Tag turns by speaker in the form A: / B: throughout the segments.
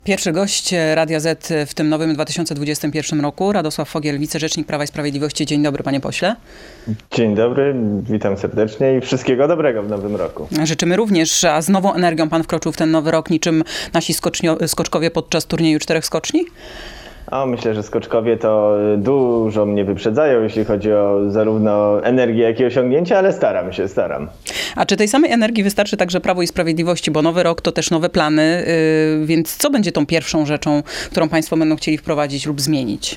A: Pierwszy gość Radia Z w tym nowym 2021 roku, Radosław Fogiel, wicerzecznik Prawa i Sprawiedliwości. Dzień dobry, panie pośle.
B: Dzień dobry, witam serdecznie i wszystkiego dobrego w nowym roku.
A: Życzymy również, a z nową energią pan wkroczył w ten nowy rok niczym nasi skoczkowie podczas turnieju 4 skoczni?
B: Myślę, że skoczkowie to dużo mnie wyprzedzają, jeśli chodzi o zarówno energię, jak i osiągnięcia, ale staram.
A: A czy tej samej energii wystarczy także Prawu i Sprawiedliwości, bo nowy rok to też nowe plany, więc co będzie tą pierwszą rzeczą, którą państwo będą chcieli wprowadzić lub zmienić?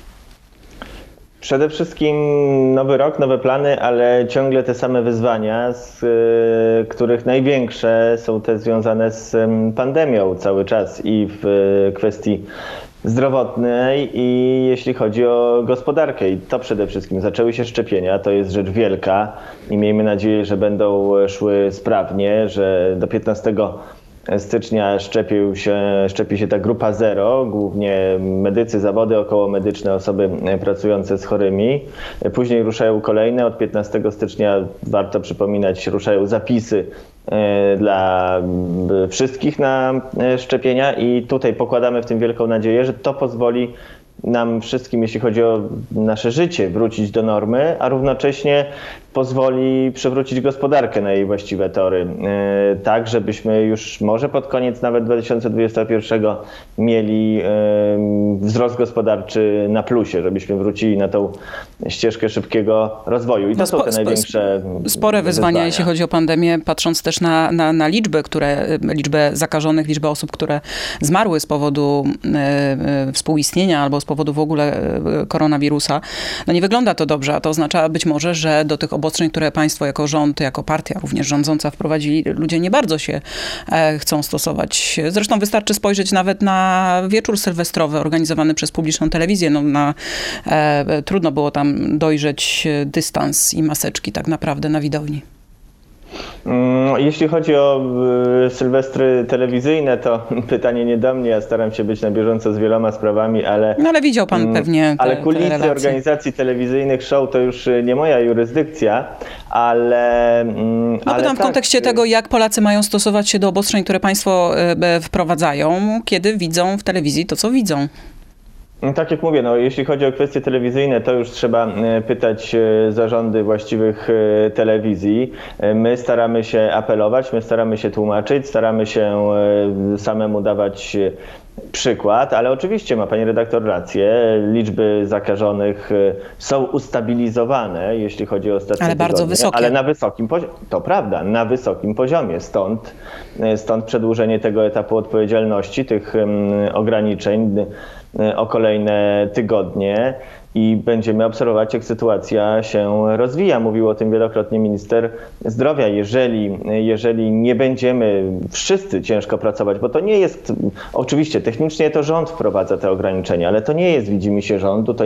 B: Przede wszystkim nowy rok, nowe plany, ale ciągle te same wyzwania, z których największe są te związane z pandemią cały czas i w kwestii zdrowotnej i jeśli chodzi o gospodarkę. I to przede wszystkim zaczęły się szczepienia, to jest rzecz wielka i miejmy nadzieję, że będą szły sprawnie, że do 15 stycznia szczepi się ta grupa 0, głównie medycy, zawody okołomedyczne, osoby pracujące z chorymi. Później ruszają kolejne, od 15 stycznia, warto przypominać, ruszają zapisy dla wszystkich na szczepienia i tutaj pokładamy w tym wielką nadzieję, że to pozwoli nam wszystkim, jeśli chodzi o nasze życie, wrócić do normy, a równocześnie pozwoli przywrócić gospodarkę na jej właściwe tory. Tak, żebyśmy już może pod koniec nawet 2021 mieli wzrost gospodarczy na plusie, żebyśmy wrócili na tą ścieżkę szybkiego rozwoju. I to są te największe
A: spore wyzwania, jeśli chodzi o pandemię, patrząc też na liczbę zakażonych, liczbę osób, które zmarły z powodu współistnienia albo z powodu w ogóle koronawirusa. No nie wygląda to dobrze, a to oznacza być może, że do tych obostrzeń, które państwo jako rząd, jako partia również rządząca wprowadzili, ludzie nie bardzo się chcą stosować. Zresztą wystarczy spojrzeć nawet na wieczór sylwestrowy organizowany przez publiczną telewizję. Trudno było tam dojrzeć dystans i maseczki tak naprawdę na widowni.
B: Jeśli chodzi o sylwestry telewizyjne, to pytanie nie do mnie, ja staram się być na bieżąco z wieloma sprawami, ale...
A: No ale widział pan pewnie
B: ale kulisy organizacji telewizyjnych, show to już nie moja jurysdykcja, ale...
A: pytam w kontekście tego, jak Polacy mają stosować się do obostrzeń, które państwo wprowadzają, kiedy widzą w telewizji to, co widzą.
B: Tak jak mówię, jeśli chodzi o kwestie telewizyjne, to już trzeba pytać zarządy właściwych telewizji. My staramy się apelować, my staramy się tłumaczyć, staramy się samemu dawać przykład, ale oczywiście ma pani redaktor rację, liczby zakażonych są ustabilizowane, jeśli chodzi o ostatnie
A: ale bardzo wysokie.
B: Ale na wysokim poziomie, to prawda, na wysokim poziomie. Stąd przedłużenie tego etapu odpowiedzialności, tych ograniczeń o kolejne tygodnie i będziemy obserwować, jak sytuacja się rozwija. Mówił o tym wielokrotnie minister zdrowia. Jeżeli nie będziemy wszyscy ciężko pracować, bo to nie jest, oczywiście technicznie to rząd wprowadza te ograniczenia, ale to nie jest widzimisię rządu,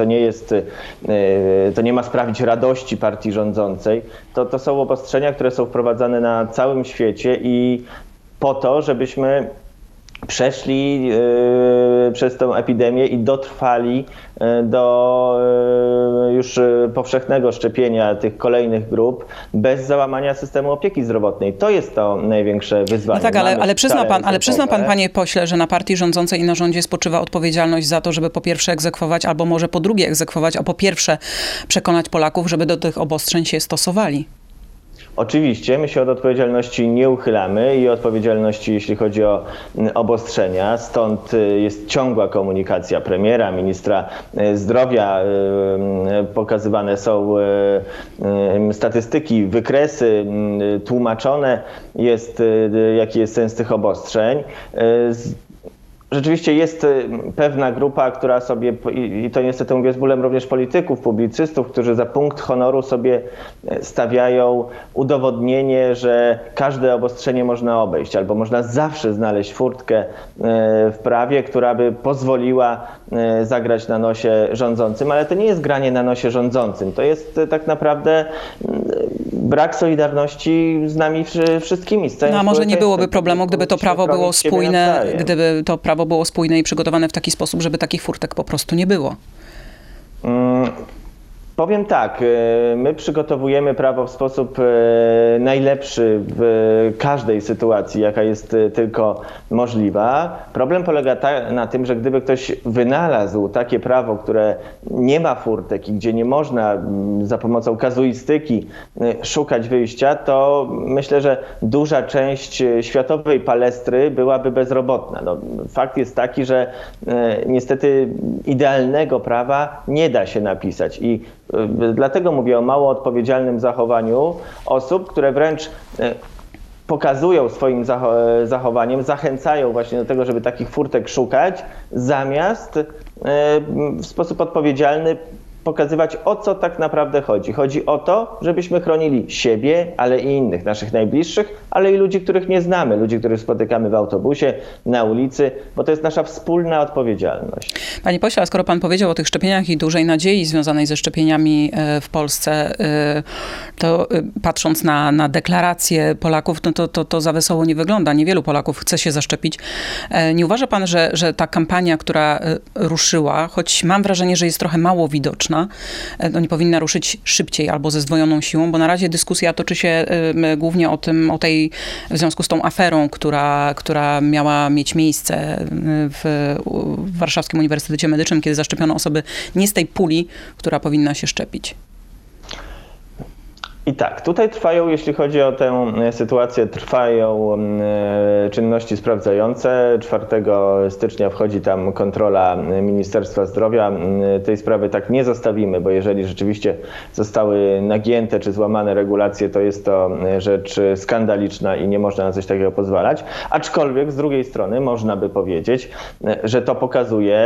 B: to nie ma sprawić radości partii rządzącej. To są obostrzenia, które są wprowadzane na całym świecie i po to, żebyśmy przeszli przez tę epidemię i dotrwali do już powszechnego szczepienia tych kolejnych grup bez załamania systemu opieki zdrowotnej. To jest to największe wyzwanie.
A: No tak, ale przyzna pan, panie pośle, że na partii rządzącej i na rządzie spoczywa odpowiedzialność za to, żeby po pierwsze egzekwować, albo może po drugie egzekwować, a po pierwsze przekonać Polaków, żeby do tych obostrzeń się stosowali.
B: Oczywiście, my się od odpowiedzialności nie uchylamy i odpowiedzialności, jeśli chodzi o obostrzenia. Stąd jest ciągła komunikacja premiera, ministra zdrowia. Pokazywane są statystyki, wykresy, tłumaczone jest, jaki jest sens tych obostrzeń. Rzeczywiście jest pewna grupa, która sobie, i to niestety mówię z bólem również polityków, publicystów, którzy za punkt honoru sobie stawiają udowodnienie, że każde obostrzenie można obejść, albo można zawsze znaleźć furtkę w prawie, która by pozwoliła zagrać na nosie rządzącym, ale to nie jest granie na nosie rządzącym, to jest tak naprawdę brak solidarności z nami wszystkimi.
A: No a może nie byłoby problemu, gdyby to prawo było spójne, i przygotowane w taki sposób, żeby takich furtek po prostu nie było.
B: Powiem tak, my przygotowujemy prawo w sposób najlepszy w każdej sytuacji, jaka jest tylko możliwa. Problem polega na tym, że gdyby ktoś wynalazł takie prawo, które nie ma furtek i gdzie nie można za pomocą kazuistyki szukać wyjścia, to myślę, że duża część światowej palestry byłaby bezrobotna. No, fakt jest taki, że niestety idealnego prawa nie da się napisać i dlatego mówię o mało odpowiedzialnym zachowaniu osób, które wręcz pokazują swoim zachowaniem, zachęcają właśnie do tego, żeby takich furtek szukać, zamiast w sposób odpowiedzialny pokazywać, o co tak naprawdę chodzi. Chodzi o to, żebyśmy chronili siebie, ale i innych, naszych najbliższych, ale i ludzi, których nie znamy, ludzi, których spotykamy w autobusie, na ulicy, bo to jest nasza wspólna odpowiedzialność.
A: Panie pośle, a skoro pan powiedział o tych szczepieniach i dużej nadziei związanej ze szczepieniami w Polsce, to patrząc na deklaracje Polaków, no to za wesoło nie wygląda. Niewielu Polaków chce się zaszczepić. Nie uważa pan, że ta kampania, która ruszyła, choć mam wrażenie, że jest trochę mało widoczna, nie powinna ruszyć szybciej albo ze zdwojoną siłą, bo na razie dyskusja toczy się głównie w związku z tą aferą, która miała mieć miejsce w Warszawskim Uniwersytecie Medycznym, kiedy zaszczepiono osoby nie z tej puli, która powinna się szczepić.
B: I tak, tutaj trwają, jeśli chodzi o tę sytuację, trwają czynności sprawdzające. 4 stycznia wchodzi tam kontrola Ministerstwa Zdrowia. Tej sprawy tak nie zostawimy, bo jeżeli rzeczywiście zostały nagięte czy złamane regulacje, to jest to rzecz skandaliczna i nie można na coś takiego pozwalać. Aczkolwiek z drugiej strony można by powiedzieć, że to pokazuje,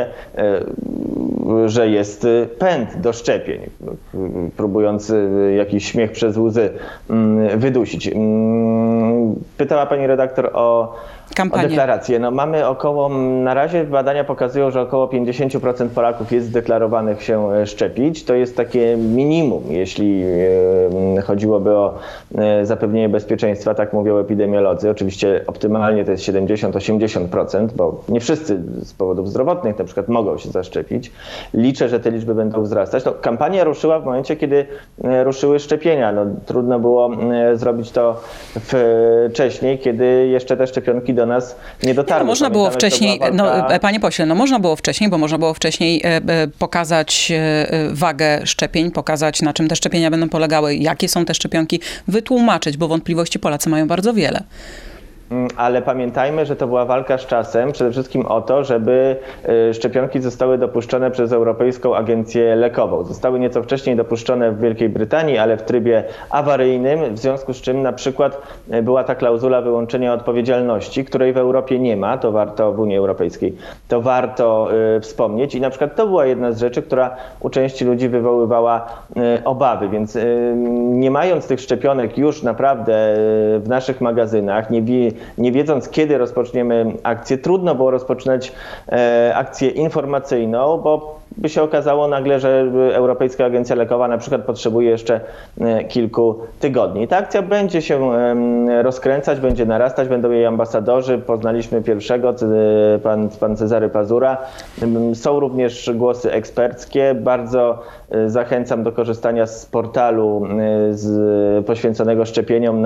B: że jest pęd do szczepień, próbując jakiś śmiech przez łzy wydusić. Pytała pani redaktor o deklarację. No mamy na razie badania pokazują, że około 50% Polaków jest zdeklarowanych się szczepić. To jest takie minimum, jeśli chodziłoby o zapewnienie bezpieczeństwa, tak mówią epidemiolodzy. Oczywiście optymalnie to jest 70-80%, bo nie wszyscy z powodów zdrowotnych na przykład mogą się zaszczepić. Liczę, że te liczby będą wzrastać. No, kampania ruszyła w momencie, kiedy ruszyły szczepienia. No, trudno było zrobić to wcześniej, kiedy jeszcze te szczepionki do nas nie dotarły.
A: No, można było wcześniej, panie pośle, można było wcześniej, bo można było wcześniej pokazać wagę szczepień, pokazać, na czym te szczepienia będą polegały, jakie są te szczepionki, wytłumaczyć, bo wątpliwości Polacy mają bardzo wiele.
B: Ale pamiętajmy, że to była walka z czasem, przede wszystkim o to, żeby szczepionki zostały dopuszczone przez Europejską Agencję Lekową. Zostały nieco wcześniej dopuszczone w Wielkiej Brytanii, ale w trybie awaryjnym, w związku z czym na przykład była ta klauzula wyłączenia odpowiedzialności, której w Europie nie ma, to warto w Unii Europejskiej, to warto wspomnieć i na przykład to była jedna z rzeczy, która u części ludzi wywoływała obawy, więc nie mając tych szczepionek już naprawdę w naszych magazynach, nie wiedząc, kiedy rozpoczniemy akcję, trudno było rozpoczynać akcję informacyjną, bo by się okazało nagle, że Europejska Agencja Lekowa na przykład potrzebuje jeszcze kilku tygodni. Ta akcja będzie się rozkręcać, będzie narastać, będą jej ambasadorzy. Poznaliśmy pierwszego, pan Cezary Pazura. Są również głosy eksperckie. Bardzo zachęcam do korzystania z portalu poświęconego szczepieniom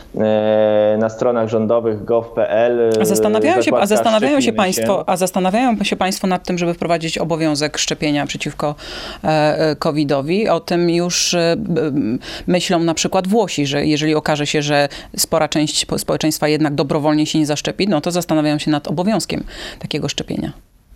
B: na stronach rządowych gov.pl.
A: A zastanawiają się państwo nad tym, żeby wprowadzić obowiązek szczepienia przeciwko COVID-owi. O tym już myślą na przykład Włosi, że jeżeli okaże się, że spora część społeczeństwa jednak dobrowolnie się nie zaszczepi, no to zastanawiają się nad obowiązkiem takiego szczepienia.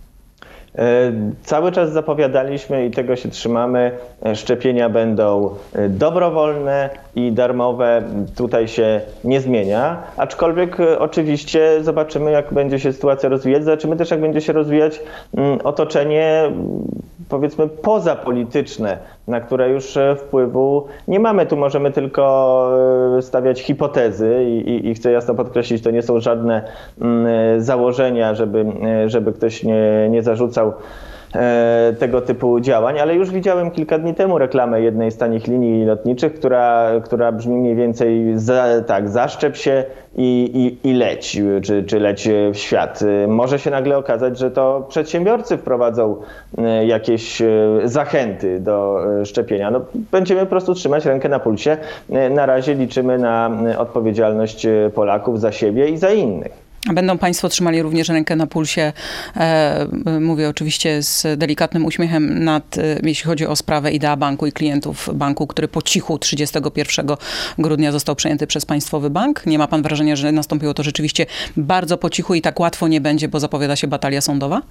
B: Cały czas zapowiadaliśmy i tego się trzymamy, szczepienia będą dobrowolne i darmowe, tutaj się nie zmienia, aczkolwiek oczywiście zobaczymy, jak będzie się sytuacja rozwijać, zobaczymy też, jak będzie się rozwijać otoczenie, powiedzmy, pozapolityczne, na które już wpływu nie mamy. Tu możemy tylko stawiać hipotezy i chcę jasno podkreślić, to nie są żadne założenia, żeby ktoś nie zarzucał tego typu działań, ale już widziałem kilka dni temu reklamę jednej z tanich linii lotniczych, która brzmi mniej więcej zaszczep się i leć, czy leć w świat. Może się nagle okazać, że to przedsiębiorcy wprowadzą jakieś zachęty do szczepienia. No, będziemy po prostu trzymać rękę na pulsie. Na razie liczymy na odpowiedzialność Polaków za siebie i za innych.
A: Będą państwo trzymali również rękę na pulsie, mówię oczywiście z delikatnym uśmiechem, jeśli chodzi o sprawę Idea Banku i klientów banku, który po cichu 31 grudnia został przejęty przez Państwowy Bank. Nie ma pan wrażenia, że nastąpiło to rzeczywiście bardzo po cichu i tak łatwo nie będzie, bo zapowiada się batalia sądowa?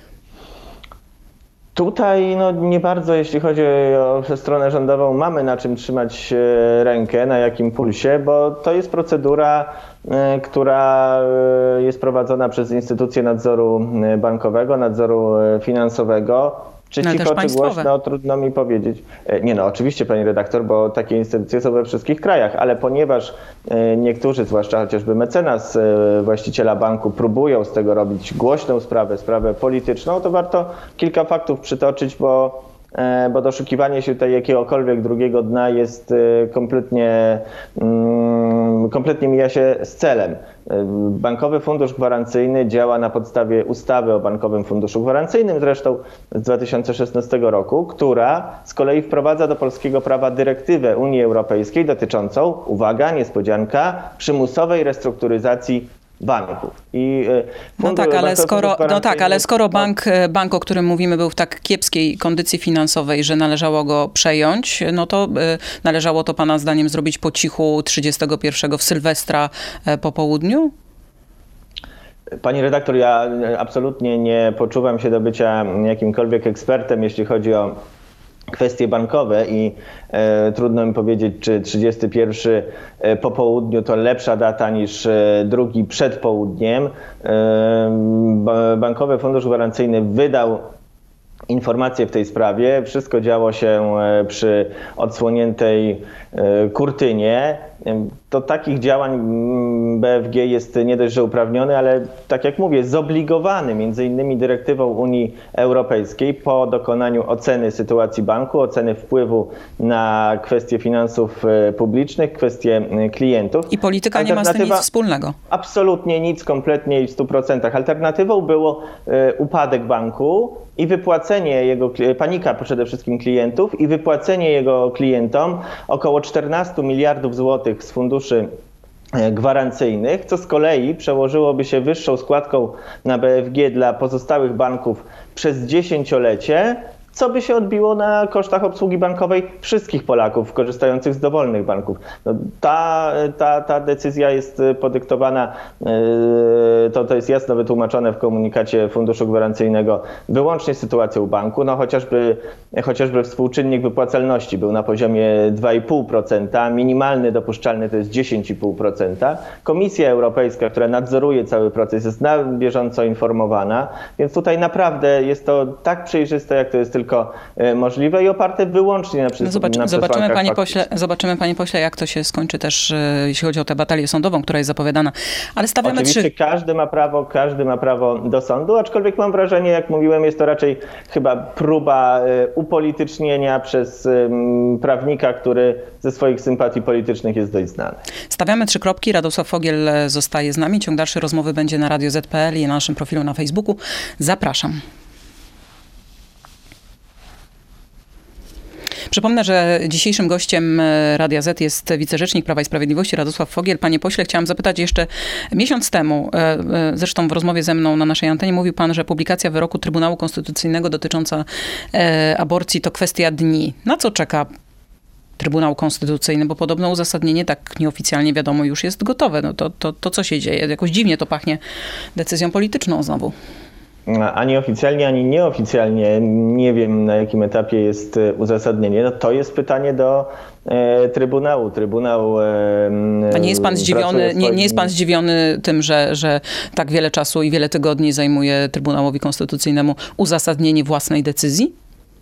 B: Tutaj nie bardzo, jeśli chodzi o stronę rządową, mamy na czym trzymać rękę, na jakim pulsie, bo to jest procedura, która jest prowadzona przez instytucje nadzoru bankowego, nadzoru finansowego. Czy cicho, czy głośno, trudno mi powiedzieć. Oczywiście, pani redaktor, bo takie instytucje są we wszystkich krajach, ale ponieważ niektórzy, zwłaszcza chociażby mecenas właściciela banku, próbują z tego robić głośną sprawę polityczną, to warto kilka faktów przytoczyć, bo doszukiwanie się tutaj jakiegokolwiek drugiego dna jest kompletnie mija się z celem. Bankowy Fundusz Gwarancyjny działa na podstawie ustawy o Bankowym Funduszu Gwarancyjnym, zresztą z 2016 roku, która z kolei wprowadza do polskiego prawa dyrektywę Unii Europejskiej dotyczącą, uwaga, niespodzianka, przymusowej restrukturyzacji banków.
A: Ale skoro bank, o którym mówimy, był w tak kiepskiej kondycji finansowej, że należało go przejąć, no to należało to pana zdaniem zrobić po cichu 31 w Sylwestra po południu?
B: Pani redaktor, ja absolutnie nie poczuwam się do bycia jakimkolwiek ekspertem, jeśli chodzi o kwestie bankowe i trudno mi powiedzieć, czy 31 po południu to lepsza data niż 2 przed południem. Bankowy Fundusz Gwarancyjny wydał informacje w tej sprawie. Wszystko działo się przy odsłoniętej kurtynie. Do takich działań BFG jest nie dość, że uprawniony, ale tak jak mówię, zobligowany między innymi dyrektywą Unii Europejskiej po dokonaniu oceny sytuacji banku, oceny wpływu na kwestie finansów publicznych, kwestie klientów.
A: I polityka nie ma z tym nic wspólnego.
B: Absolutnie nic, kompletnie i w 100%. Alternatywą było upadek banku i wypłacenie panika przede wszystkim klientów i wypłacenie jego klientom około 14 miliardów złotych z funduszy gwarancyjnych, co z kolei przełożyłoby się wyższą składką na BFG dla pozostałych banków przez dziesięciolecie, co by się odbiło na kosztach obsługi bankowej wszystkich Polaków korzystających z dowolnych banków. Ta decyzja jest podyktowana, to jest jasno wytłumaczone w komunikacie Funduszu Gwarancyjnego, wyłącznie sytuacją banku. Chociażby współczynnik wypłacalności był na poziomie 2,5%, minimalny dopuszczalny to jest 10,5%. Komisja Europejska, która nadzoruje cały proces, jest na bieżąco informowana, więc tutaj naprawdę jest to tak przejrzyste, jak to jest tylko możliwe i oparte wyłącznie na przesłankach
A: Zobaczymy, panie pośle, jak to się skończy też, jeśli chodzi o tę batalię sądową, która jest zapowiadana. Ale stawiamy
B: oczywiście każdy ma prawo do sądu, aczkolwiek mam wrażenie, jak mówiłem, jest to raczej chyba próba upolitycznienia przez prawnika, który ze swoich sympatii politycznych jest dość znany.
A: Stawiamy 3 kropki. Radosław Fogiel zostaje z nami. Ciąg dalszy rozmowy będzie na Radio Z.pl i na naszym profilu na Facebooku. Zapraszam. Przypomnę, że dzisiejszym gościem Radia Z jest wicerzecznik Prawa i Sprawiedliwości Radosław Fogiel. Panie pośle, chciałam zapytać jeszcze miesiąc temu, zresztą w rozmowie ze mną na naszej antenie mówił pan, że publikacja wyroku Trybunału Konstytucyjnego dotycząca aborcji to kwestia dni. Na co czeka Trybunał Konstytucyjny? Bo podobno uzasadnienie tak nieoficjalnie wiadomo już jest gotowe. No to co się dzieje? Jakoś dziwnie to pachnie decyzją polityczną znowu.
B: Ani oficjalnie, ani nieoficjalnie nie wiem, na jakim etapie jest uzasadnienie. No to jest pytanie do Trybunału.
A: A nie jest pan zdziwiony, nie jest pan zdziwiony tym, że tak wiele czasu i wiele tygodni zajmuje Trybunałowi Konstytucyjnemu uzasadnienie własnej decyzji?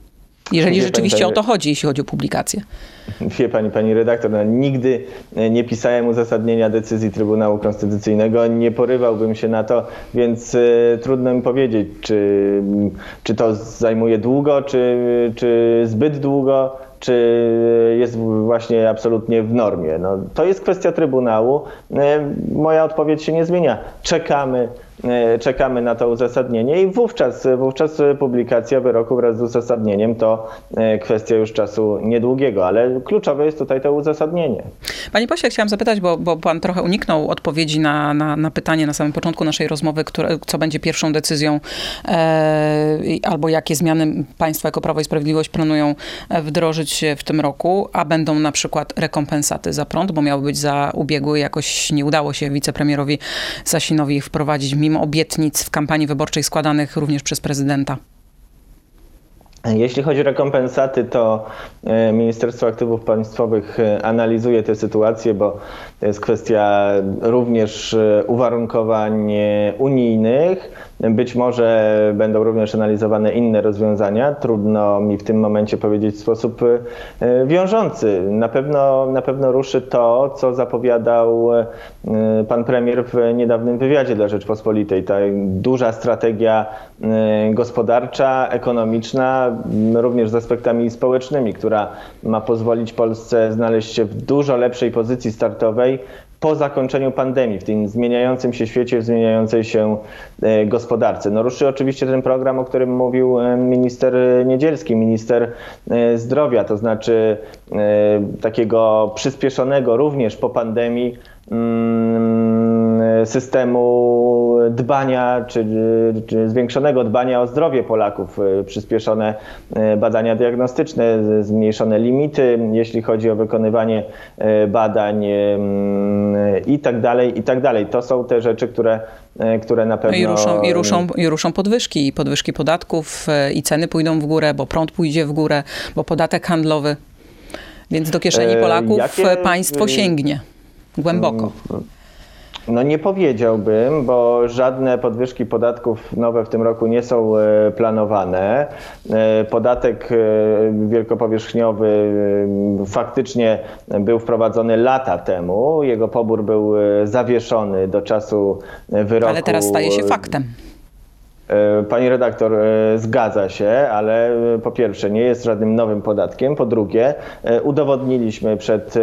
A: Jeżeli rzeczywiście o to chodzi, jeśli chodzi o publikację.
B: Wie pani redaktor, nigdy nie pisałem uzasadnienia decyzji Trybunału Konstytucyjnego, nie porywałbym się na to, więc trudno mi powiedzieć, czy to zajmuje długo, czy zbyt długo, czy jest właśnie absolutnie w normie. To jest kwestia Trybunału. Moja odpowiedź się nie zmienia. Czekamy na to uzasadnienie i wówczas publikacja wyroku wraz z uzasadnieniem to kwestia już czasu niedługiego, ale kluczowe jest tutaj to uzasadnienie.
A: Panie pośle, chciałam zapytać, bo pan trochę uniknął odpowiedzi na pytanie na samym początku naszej rozmowy, co będzie pierwszą decyzją albo jakie zmiany państwo jako Prawo i Sprawiedliwość planują wdrożyć w tym roku, a będą na przykład rekompensaty za prąd, bo miały być za ubiegły, jakoś nie udało się wicepremierowi Sasinowi ich wprowadzić mimo obietnic w kampanii wyborczej składanych również przez prezydenta.
B: Jeśli chodzi o rekompensaty, to Ministerstwo Aktywów Państwowych analizuje tę sytuację, bo to jest kwestia również uwarunkowań unijnych. Być może będą również analizowane inne rozwiązania. Trudno mi w tym momencie powiedzieć w sposób wiążący. Na pewno ruszy to, co zapowiadał pan premier w niedawnym wywiadzie dla Rzeczpospolitej. Ta duża strategia gospodarcza, ekonomiczna, również z aspektami społecznymi, która ma pozwolić Polsce znaleźć się w dużo lepszej pozycji startowej po zakończeniu pandemii, w tym zmieniającym się świecie, w zmieniającej się gospodarce. Ruszy oczywiście ten program, o którym mówił minister Niedzielski, minister zdrowia, to znaczy takiego przyspieszonego również po pandemii systemu dbania, czy zwiększonego dbania o zdrowie Polaków, przyspieszone badania diagnostyczne, zmniejszone limity, jeśli chodzi o wykonywanie badań i tak dalej. To są te rzeczy, które na pewno...
A: I ruszą podwyżki podatków i ceny pójdą w górę, bo prąd pójdzie w górę, bo podatek handlowy. Więc do kieszeni Polaków państwo sięgnie głęboko.
B: Nie powiedziałbym, bo żadne podwyżki podatków nowe w tym roku nie są planowane. Podatek wielkopowierzchniowy faktycznie był wprowadzony lata temu. Jego pobór był zawieszony do czasu wyroku.
A: Ale teraz staje się faktem.
B: Pani redaktor, zgadza się, ale po pierwsze nie jest żadnym nowym podatkiem, po drugie udowodniliśmy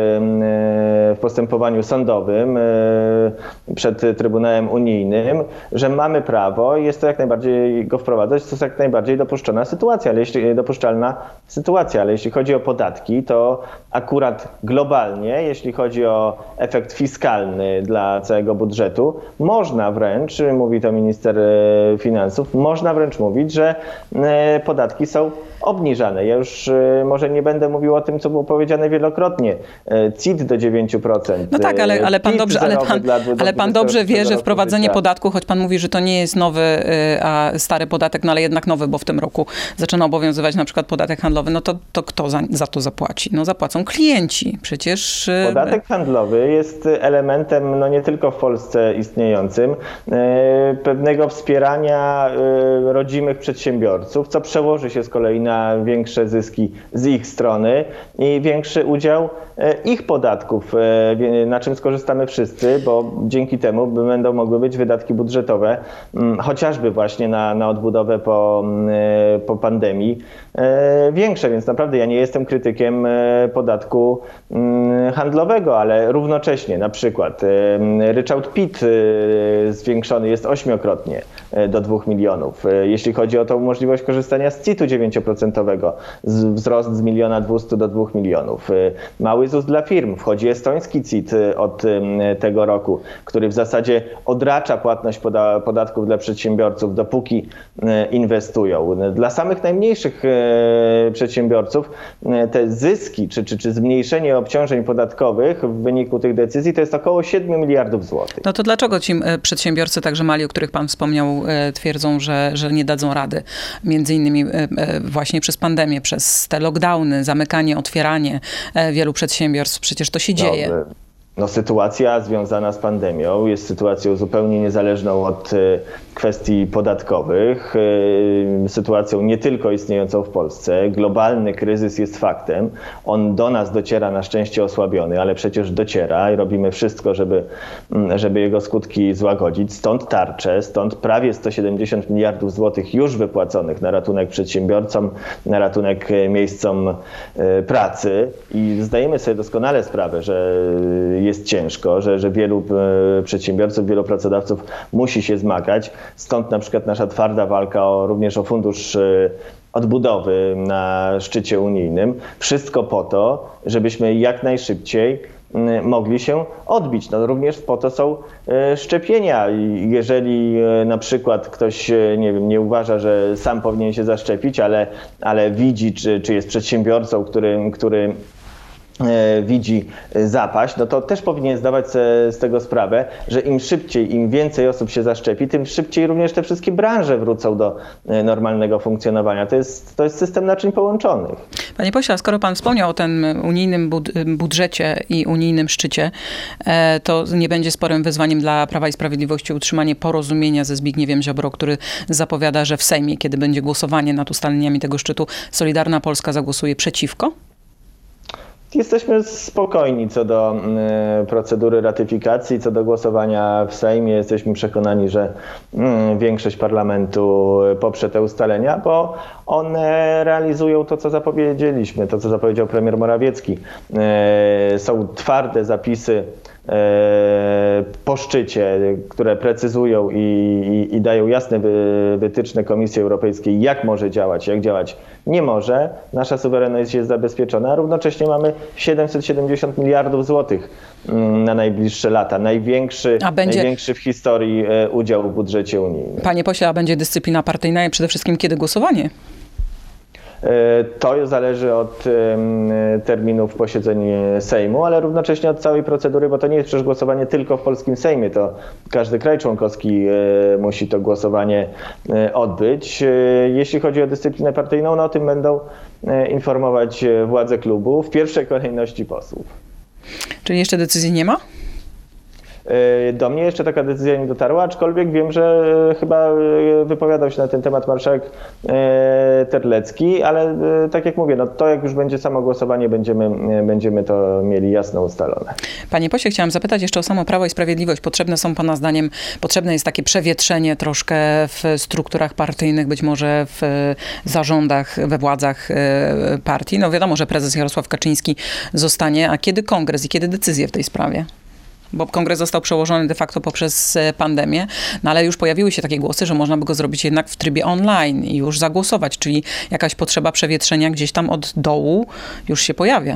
B: w postępowaniu sądowym przed Trybunałem Unijnym, że mamy prawo i jest to jak najbardziej go wprowadzać, to jest jak najbardziej dopuszczalna sytuacja, ale jeśli chodzi o podatki, to akurat globalnie, jeśli chodzi o efekt fiskalny dla całego budżetu, można wręcz, mówi to minister finansów, można wręcz mówić, że podatki są obniżane. Ja już może nie będę mówił o tym, co było powiedziane wielokrotnie. CIT do 9%.
A: No tak, ale pan dobrze wie, że wprowadzenie podatku, choć pan mówi, że to nie jest nowy, a stary podatek, ale jednak nowy, bo w tym roku zaczyna obowiązywać na przykład podatek handlowy, to kto za to zapłaci? Zapłacą klienci. Przecież...
B: Podatek handlowy jest elementem, nie tylko w Polsce istniejącym, pewnego wspierania rodzimych przedsiębiorców, co przełoży się z kolei na większe zyski z ich strony i większy udział ich podatków, na czym skorzystamy wszyscy, bo dzięki temu będą mogły być wydatki budżetowe, chociażby właśnie na odbudowę po pandemii, większe, więc naprawdę ja nie jestem krytykiem podatku handlowego, ale równocześnie na przykład ryczałt PIT zwiększony jest 8-krotnie do 2 milionów. Jeśli chodzi o tą możliwość korzystania z CIT-u 9%, wzrost z 1 200 000 do 2 milionów. Mały ZUS dla firm. Wchodzi estoński CIT od tego roku, który w zasadzie odracza płatność podatków dla przedsiębiorców, dopóki inwestują. Dla samych najmniejszych przedsiębiorców te zyski, czy zmniejszenie obciążeń podatkowych w wyniku tych decyzji to jest około 7 miliardów złotych.
A: To dlaczego ci przedsiębiorcy, także mali, o których pan wspomniał, twierdzą, że nie dadzą rady? Między innymi właśnie przez pandemię, przez te lockdowny, zamykanie, otwieranie wielu przedsiębiorstw. Przecież to się dzieje.
B: sytuacja związana z pandemią jest sytuacją zupełnie niezależną od kwestii podatkowych, sytuacją nie tylko istniejącą w Polsce. Globalny kryzys jest faktem. On do nas dociera na szczęście osłabiony, ale przecież dociera i robimy wszystko, żeby jego skutki złagodzić. Stąd tarcze, stąd prawie 170 miliardów złotych już wypłaconych na ratunek przedsiębiorcom, na ratunek miejscom pracy. I zdajemy sobie doskonale sprawę, że jest ciężko, że wielu przedsiębiorców, wielu pracodawców musi się zmagać. Stąd na przykład nasza twarda walka również o fundusz odbudowy na szczycie unijnym. Wszystko po to, żebyśmy jak najszybciej mogli się odbić. No, również po to są szczepienia. Jeżeli na przykład ktoś nie uważa, że sam powinien się zaszczepić, ale widzi, czy jest przedsiębiorcą, który widzi zapaść, no to też powinien zdawać sobie z tego sprawę, że im szybciej, im więcej osób się zaszczepi, tym szybciej również te wszystkie branże wrócą do normalnego funkcjonowania. To jest system naczyń połączonych.
A: Panie pośle, skoro pan wspomniał o tym unijnym budżecie i unijnym szczycie, to nie będzie sporym wyzwaniem dla Prawa i Sprawiedliwości utrzymanie porozumienia ze Zbigniewem Ziobro, który zapowiada, że w Sejmie, kiedy będzie głosowanie nad ustaleniami tego szczytu, Solidarna Polska zagłosuje przeciwko?
B: Jesteśmy spokojni co do procedury ratyfikacji, co do głosowania w Sejmie. Jesteśmy przekonani, że większość parlamentu poprze te ustalenia, bo one realizują to, co zapowiedzieliśmy, to, co zapowiedział premier Morawiecki. Są twarde zapisy po szczycie, które precyzują i dają jasne wytyczne Komisji Europejskiej, jak może działać, jak działać nie może. Nasza suwerenność jest zabezpieczona, a równocześnie mamy 770 miliardów złotych na najbliższe lata. Największy w historii udział w budżecie unijnym.
A: Panie pośle, a będzie dyscyplina partyjna i przede wszystkim kiedy głosowanie?
B: To zależy od terminów posiedzeń Sejmu, ale równocześnie od całej procedury, bo to nie jest przecież głosowanie tylko w polskim Sejmie, to każdy kraj członkowski musi to głosowanie odbyć. Jeśli chodzi o dyscyplinę partyjną, no o tym będą informować władze klubu, w pierwszej kolejności posłów.
A: Czyli jeszcze decyzji nie ma?
B: Do mnie jeszcze taka decyzja nie dotarła, aczkolwiek wiem, że chyba wypowiadał się na ten temat marszałek Terlecki, ale tak jak mówię, no to jak już będzie samo głosowanie, będziemy to mieli jasno ustalone.
A: Panie pośle, chciałam zapytać jeszcze o samo Prawo i Sprawiedliwość. Potrzebne jest takie przewietrzenie troszkę w strukturach partyjnych, być może w zarządach, we władzach partii. No wiadomo, że prezes Jarosław Kaczyński zostanie, a kiedy kongres i kiedy decyzje w tej sprawie? Bo kongres został przełożony de facto poprzez pandemię, no ale już pojawiły się takie głosy, że można by go zrobić jednak w trybie online i już zagłosować, czyli jakaś potrzeba przewietrzenia gdzieś tam od dołu już się pojawia.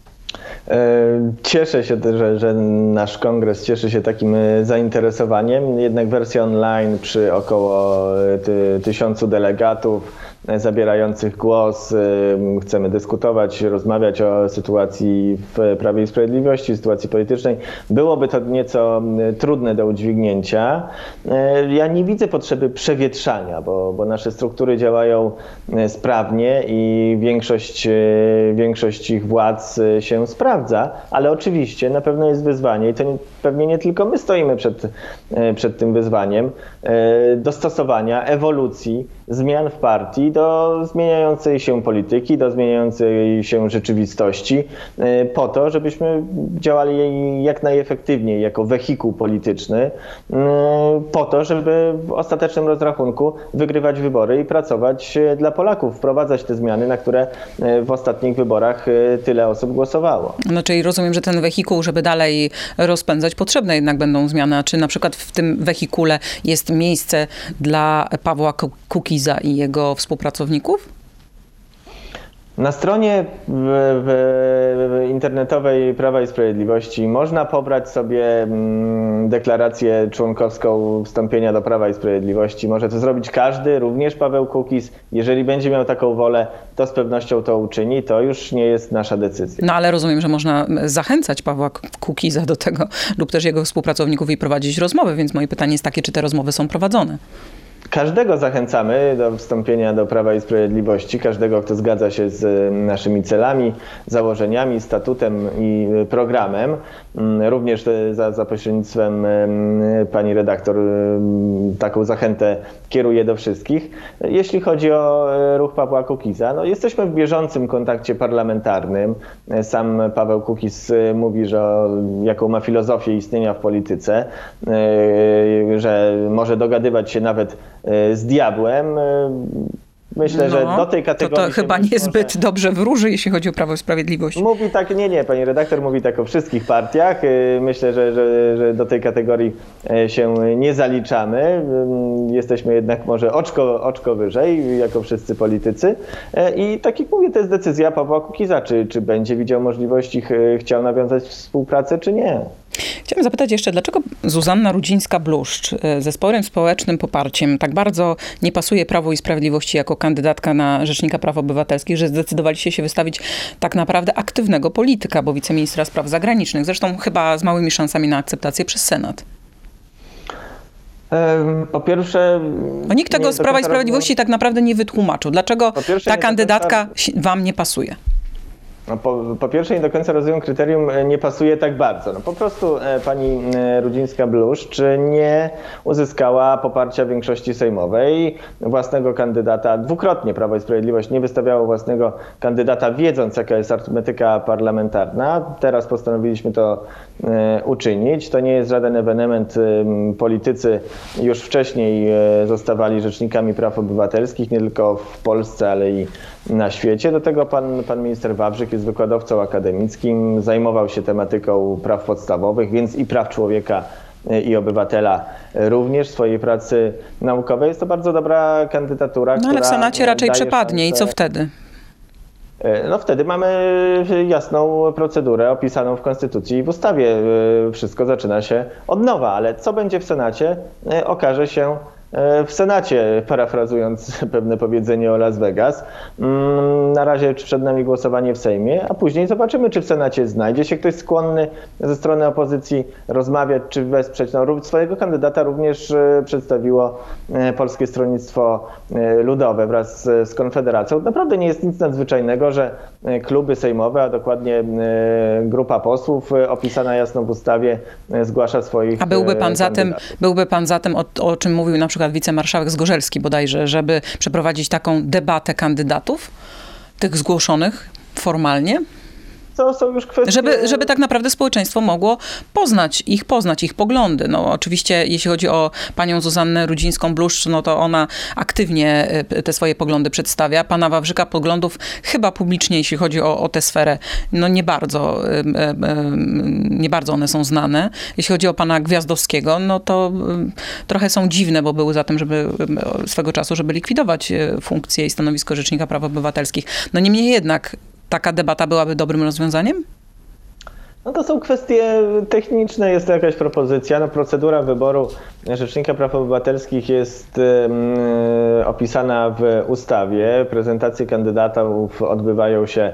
B: Cieszę się, że nasz kongres cieszy się takim zainteresowaniem. Jednak wersja online przy około 1000 delegatów zabierających głos. Chcemy dyskutować, rozmawiać o sytuacji w Prawie i Sprawiedliwości, sytuacji politycznej. Byłoby to nieco trudne do udźwignięcia. Ja nie widzę potrzeby przewietrzania, bo nasze struktury działają sprawnie i większość ich władz się sprawdza, ale oczywiście na pewno jest wyzwanie i to pewnie nie tylko my stoimy przed tym wyzwaniem dostosowania, ewolucji, zmian w partii do zmieniającej się polityki, do zmieniającej się rzeczywistości, po to, żebyśmy działali jak najefektywniej jako wehikuł polityczny, po to, żeby w ostatecznym rozrachunku wygrywać wybory i pracować dla Polaków, wprowadzać te zmiany, na które w ostatnich wyborach tyle osób głosowało.
A: No czyli rozumiem, że ten wehikuł, żeby dalej rozpędzać, potrzebne jednak będą zmiany. A czy na przykład w tym wehikule jest miejsce dla Pawła Kukiza i jego współpracowników?
B: Na stronie internetowej Prawa i Sprawiedliwości można pobrać sobie deklarację członkowską wstąpienia do Prawa i Sprawiedliwości. Może to zrobić każdy, również Paweł Kukiz. Jeżeli będzie miał taką wolę, to z pewnością to uczyni. To już nie jest nasza decyzja.
A: No ale rozumiem, że można zachęcać Pawła Kukiza do tego lub też jego współpracowników i prowadzić rozmowy, więc moje pytanie jest takie, czy te rozmowy są prowadzone?
B: Każdego zachęcamy do wstąpienia do Prawa i Sprawiedliwości, każdego, kto zgadza się z naszymi celami, założeniami, statutem i programem. Również za pośrednictwem pani redaktor taką zachętę kieruje do wszystkich. Jeśli chodzi o ruch Pawła Kukiza, no jesteśmy w bieżącym kontakcie parlamentarnym. Sam Paweł Kukiz mówi, że jaką ma filozofię istnienia w polityce, że może dogadywać się nawet z diabłem. Myślę, że do tej kategorii...
A: To chyba niezbyt dobrze wróży, jeśli chodzi o Prawo i Sprawiedliwość.
B: Mówi tak, nie, pani redaktor mówi tak o wszystkich partiach. Myślę, że do tej kategorii się nie zaliczamy. Jesteśmy jednak może oczko wyżej, jako wszyscy politycy. I tak jak mówię, to jest decyzja Pawła Kukiza, czy będzie widział możliwości, chciał nawiązać współpracę, czy nie.
A: Chciałam zapytać jeszcze, dlaczego Zuzanna Rudzińska-Bluszcz ze sporym społecznym poparciem tak bardzo nie pasuje Prawu i Sprawiedliwości jako kandydatka na Rzecznika Praw Obywatelskich, że zdecydowaliście się wystawić tak naprawdę aktywnego polityka, bo wiceministra spraw zagranicznych, zresztą chyba z małymi szansami na akceptację przez Senat.
B: Po pierwsze...
A: Bo nikt tego z Prawa i Sprawiedliwości tak naprawdę nie wytłumaczył. Dlaczego ta kandydatka wam nie pasuje?
B: No po pierwsze nie do końca rozumiem kryterium nie pasuje tak bardzo. No po prostu pani Rudzińska-Bluszcz nie uzyskała poparcia większości sejmowej, własnego kandydata. Dwukrotnie Prawo i Sprawiedliwość nie wystawiało własnego kandydata, wiedząc jaka jest arytmetyka parlamentarna. Teraz postanowiliśmy to uczynić. To nie jest żaden ewenement. Politycy już wcześniej zostawali rzecznikami praw obywatelskich, nie tylko w Polsce, ale i na świecie. Do tego pan minister Wawrzyk jest wykładowcą akademickim, zajmował się tematyką praw podstawowych, więc i praw człowieka i obywatela również w swojej pracy naukowej. Jest to bardzo dobra kandydatura.
A: No ale w Senacie raczej przepadnie i co wtedy?
B: No wtedy mamy jasną procedurę opisaną w Konstytucji i w ustawie. Wszystko zaczyna się od nowa, ale co będzie w Senacie, okaże się w Senacie, parafrazując pewne powiedzenie o Las Vegas. Na razie przed nami głosowanie w Sejmie, a później zobaczymy, czy w Senacie znajdzie się ktoś skłonny ze strony opozycji rozmawiać, czy wesprzeć. No, swojego kandydata również przedstawiło Polskie Stronnictwo Ludowe wraz z Konfederacją. Naprawdę nie jest nic nadzwyczajnego, że kluby sejmowe, a dokładnie grupa posłów opisana jasno w ustawie zgłasza swoich
A: A byłby pan zatem, o czym mówił na przykład wicemarszałek Zgorzelski bodajże, żeby przeprowadzić taką debatę kandydatów, tych zgłoszonych formalnie?
B: To są już kwestie...
A: Żeby tak naprawdę społeczeństwo mogło poznać ich poglądy. No oczywiście, jeśli chodzi o panią Zuzannę Rudzińską-Bluszcz, no to ona aktywnie te swoje poglądy przedstawia. Pana Wawrzyka poglądów chyba publicznie, jeśli chodzi o tę sferę, no nie bardzo one są znane. Jeśli chodzi o pana Gwiazdowskiego, no to trochę są dziwne, bo były za tym, żeby swego czasu, żeby likwidować funkcję i stanowisko Rzecznika Praw Obywatelskich. No niemniej jednak taka debata byłaby dobrym rozwiązaniem?
B: No to są kwestie techniczne, jest to jakaś propozycja. No, procedura wyboru Rzecznika Praw Obywatelskich jest opisana w ustawie. Prezentacje kandydatów odbywają się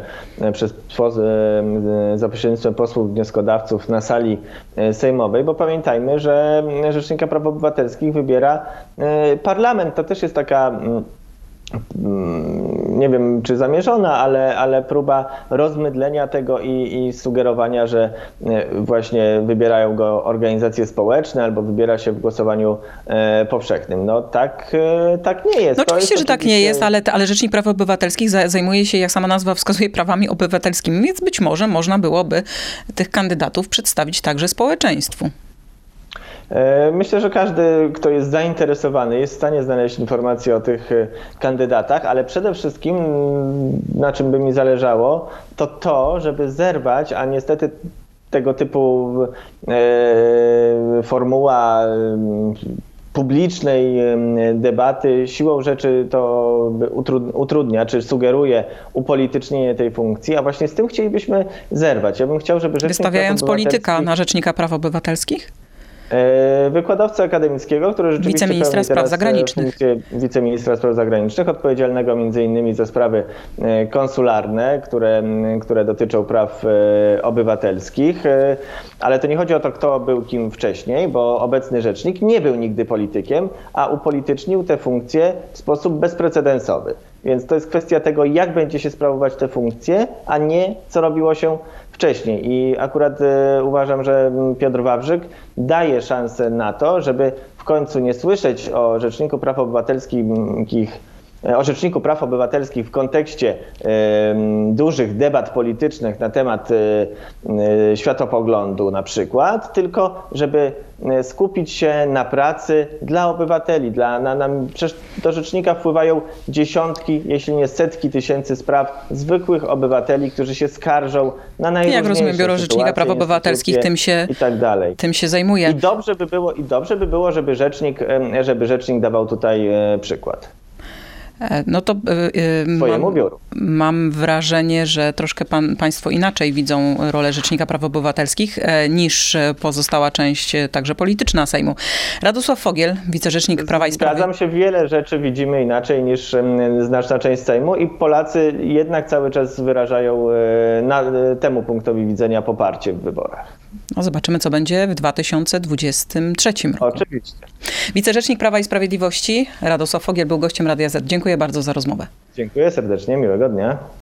B: za pośrednictwem posłów wnioskodawców na sali sejmowej, bo pamiętajmy, że Rzecznika Praw Obywatelskich wybiera parlament. To też jest taka... nie wiem, czy zamierzona, ale próba rozmydlenia tego i sugerowania, że właśnie wybierają go organizacje społeczne albo wybiera się w głosowaniu powszechnym. No tak nie jest.
A: No oczywiście, że tak nie jest, ale Rzecznik Praw Obywatelskich zajmuje się, jak sama nazwa wskazuje, prawami obywatelskimi, więc być może można byłoby tych kandydatów przedstawić także społeczeństwu.
B: Myślę, że każdy, kto jest zainteresowany, jest w stanie znaleźć informacje o tych kandydatach, ale przede wszystkim, na czym by mi zależało, to, żeby zerwać, a niestety tego typu formuła publicznej debaty siłą rzeczy to utrudnia, czy sugeruje upolitycznienie tej funkcji, a właśnie z tym chcielibyśmy zerwać. Ja bym chciał, żeby
A: Wystawiając polityka na Rzecznika Praw Obywatelskich?
B: Wykładowcy akademickiego, który rzeczywiście
A: wiceministra spraw zagranicznych.
B: Funkcję wiceministra spraw zagranicznych, odpowiedzialnego między innymi za sprawy konsularne, które dotyczą praw obywatelskich. Ale to nie chodzi o to, kto był kim wcześniej, bo obecny rzecznik nie był nigdy politykiem, a upolitycznił tę funkcję w sposób bezprecedensowy. Więc to jest kwestia tego, jak będzie się sprawować te funkcje, a nie co robiło się wcześniej. I akurat uważam, że Piotr Wawrzyk daje szansę na to, żeby w końcu nie słyszeć o Rzeczniku Praw Obywatelskich w kontekście dużych debat politycznych na temat światopoglądu na przykład, tylko żeby skupić się na pracy dla obywateli. Przecież do rzecznika wpływają dziesiątki, jeśli nie setki tysięcy spraw zwykłych obywateli, którzy się skarżą na najróżniejsze
A: Jak rozumiem, Biuro Rzecznika Praw Obywatelskich tym się zajmuje.
B: I dobrze by było, żeby rzecznik dawał tutaj przykład.
A: No to mam wrażenie, że troszkę państwo inaczej widzą rolę Rzecznika Praw Obywatelskich niż pozostała część także polityczna Sejmu. Radosław Fogiel, wicerzecznik Prawa i Sprawiedliwości.
B: Zgadzam się, wiele rzeczy widzimy inaczej niż znaczna część Sejmu i Polacy jednak cały czas wyrażają temu punktowi widzenia poparcie w wyborach.
A: No zobaczymy, co będzie w 2023 roku.
B: Oczywiście.
A: Wicerzecznik Prawa i Sprawiedliwości Radosław Fogiel był gościem Radia Z. Dziękuję bardzo za rozmowę.
B: Dziękuję serdecznie, miłego dnia.